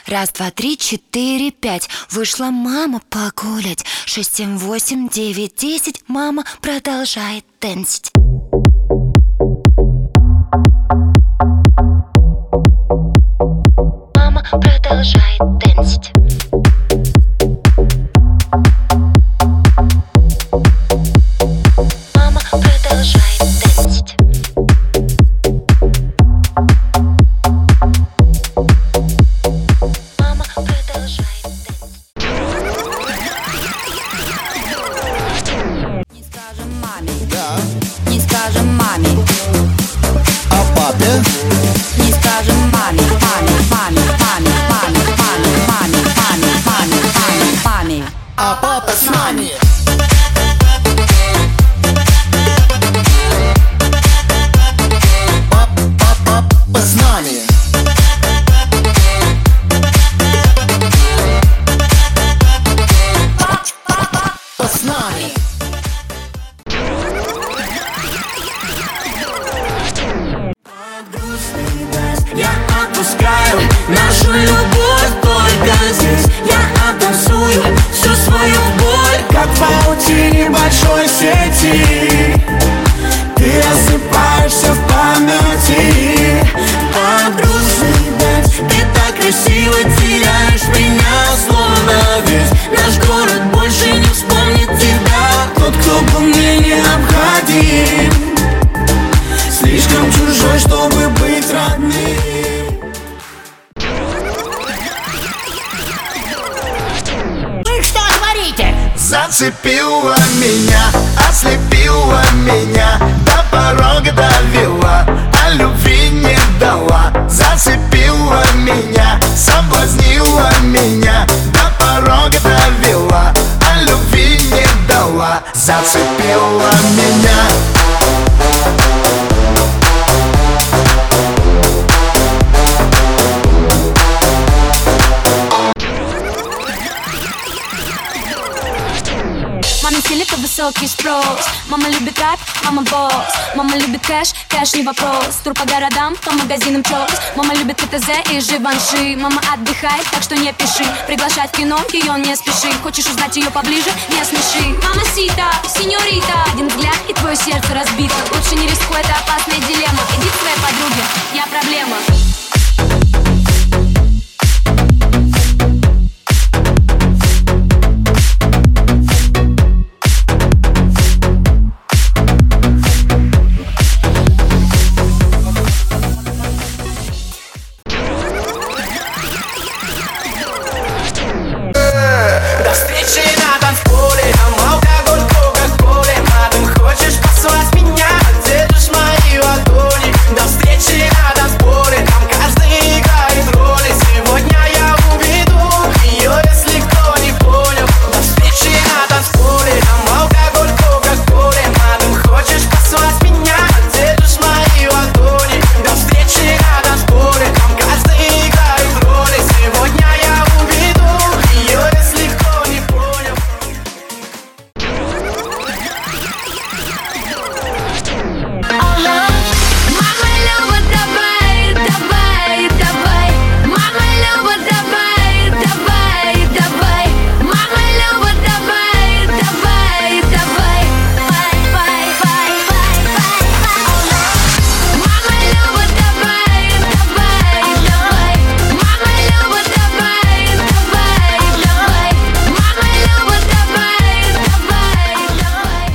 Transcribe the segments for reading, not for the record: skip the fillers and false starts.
Раз, два, три, четыре, пять. Вышла мама погулять. 6, 7, 8, 9, 10. Мама продолжает тенсить. Мама продолжает тенсить. Мама продолжает тенсить. Мама продолжает тенсить. Не скажем маме, Да. не скажем маме, А папе? не скажем маме, маме, маме, маме, маме, маме, маме, маме, маме, маме, маме. А папа с нами. Папа с нами. Папа с нами. Я отпускаю нашу любовь только здесь. Я оттанцую всю свою боль, как в паутине большой сети. Ты рассыпаешься в памяти. Под грустный дождь ты так красиво теряешь меня, словно весь наш город больше не вспомнит тебя. Тот, кто был мне необходим, слишком чужой, чтобы быть родным. Вы что творите? Зацепила меня, ослепила меня, до порога довела, а любви не дала. Зацепила меня, соблазнила меня, до порога довела, а любви не дала. Зацепила меня. Маме селит высокий спрос. Мама любит райп, мама босс. Мама любит кэш, кэш не вопрос. Тур по городам, по магазинам чёс. Мама любит КТЗ и Живанши. Мама отдыхает, так что не пиши. Приглашать в кино, ее не спеши. Хочешь узнать ее поближе, не смеши. Мама сита, сеньорита. Один взгляд и твое сердце разбито. Лучше не рискуй, это опасная дилемма. Иди к своей подруге, я проблема. До встречи на танцполе, там алкоголь, кока-коле. Мадам, хочешь послать меня? Где душ мои ладони? До встречи на танцполе, там каждый играет роли. Сегодня я уведу ее, если кто не понял. До встречи на танцполе, там алкоголь, кока-коле. Мадам, хочешь послать меня? Где душ мои ладони? До встречи на танцполе, там каждый играет роли. Сегодня я уведу ее, если кто не понял. Мама Люба, давай, давай, давай. Мама Люба, давай, давай, давай. Мама Люба, давай, давай, давай. Бай, бай, бай, бай, бай. Мама Люба, давай, давай, давай. Мама Люба, давай, давай, давай. Мама Люба, давай, давай, давай.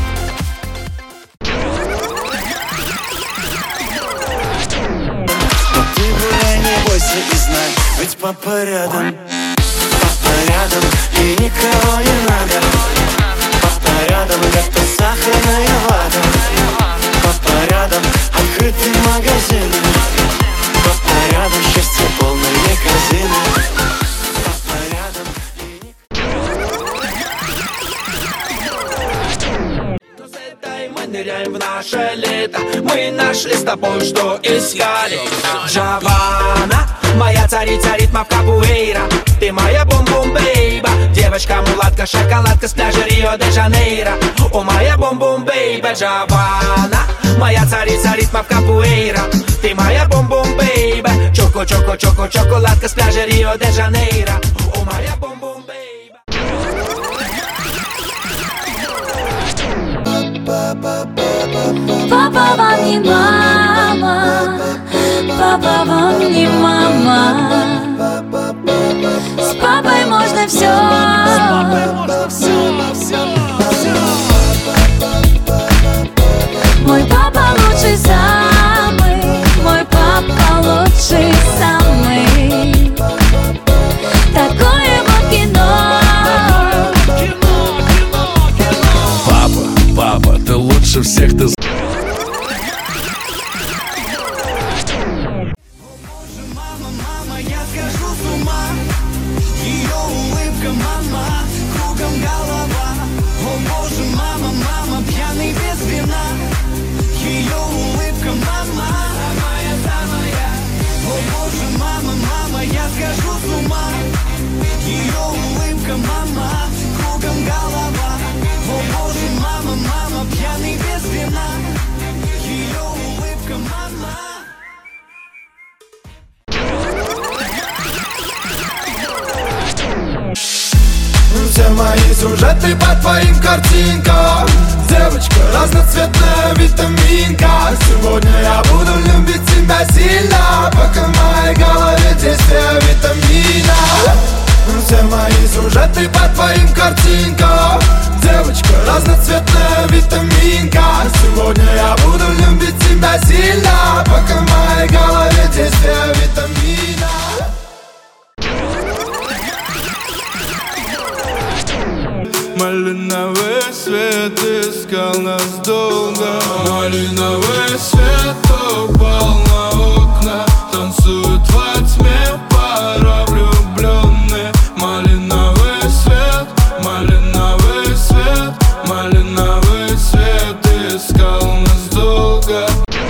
Ты гуляй, не бойся и знай, ведь папа рядом. Папа рядом, и никого не надо. Папа рядом, это сахарная вата. Папа рядом, открытый магазин. Папа рядом, счастье полные корзины. Папа рядом, но с этой мы ныряем в наше лето. Мы нашли с тобой, что искали. Джавана, моя царица ритмов капуэйра. Ты моя бум-бум-бейба. Девочка-мулатка, шоколадка с пляжа Рио-де-Жанейро. О, моя бум-бум-бейба. Джавана, моя царица ритмов капуэйра. Ты моя бум-бум-бейба. Choco, choco, choco, шоколадка с пляжа Рио-де-Жанейро. О, моя бум-бум, бейба. Папа вам не мама, папа вам не мама. С папой можно все. Мой папа лучший самый, мой папа лучший самый. Такое вот кино. Папа, папа, ты лучше всех, ты Мама, я схожу с ума. Ее улыбка, мама, кругом голова. О боже, мама, мама, пьяный без вина. Ее улыбка, мама, самая, самая. О боже, мама, мама, я схожу с ума. Ее улыбка, мама, кругом голова. О боже, мама, мама, пьяный без вина. Ее улыбка, мама. Все мои сюжеты по твоим картинкам. Девочка разноцветная витаминка. Сегодня я буду любить тебя сильно, пока в моей голове действие витамина. Все мои сюжеты по твоим картинкам. Девочка разноцветная витаминка. Сегодня я буду любить тебя сильно, пока в моей голове действие витамина. Малиновый свет искал нас долго. Малиновый свет упал на окна. Танцуют во тьме пара влюбленные. Малиновый свет, малиновый свет, малиновый свет искал нас долго.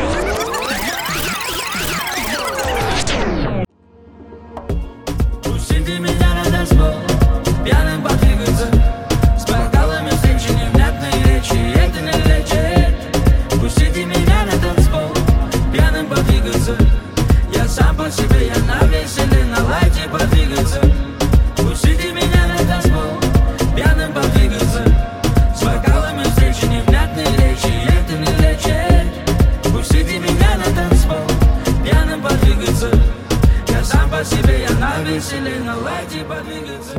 Пустите меня на танцпол, пьяным подвигаться. С бокалами встречи, невнятные речи, это не лечит. Пустите меня на танцпол, пьяным подвигаться. Я сам по себе, я на веселе, на лайте подвигаться. Пустите меня на танцпол, пьяным подвигаться. С бокалами встречи, невнятные речи, это не лечит. Пустите меня на танцпол, пьяным подвигаться. Я сам по себе, я на веселе, на лайте подвигаться.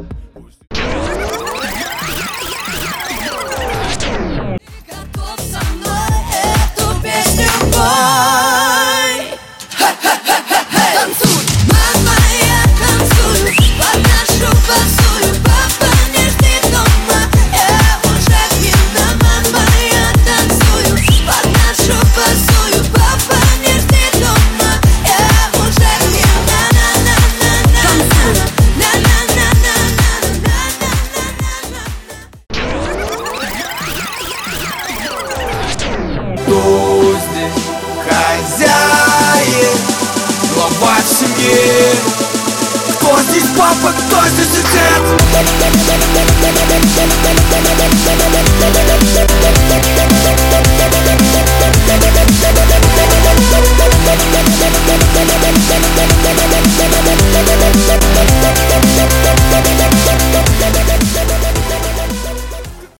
Готов со мной эту песню пой. Танцуй, мама, я танцую, подношу косую. Папа не ждет дома, я уже пьяна. Мама, я танцую, подношу косую. Папа не ждет дома, я уже пьяна. Танцуй, Кто здесь хозяин, глава семьи? Кто здесь папа, кто здесь отец?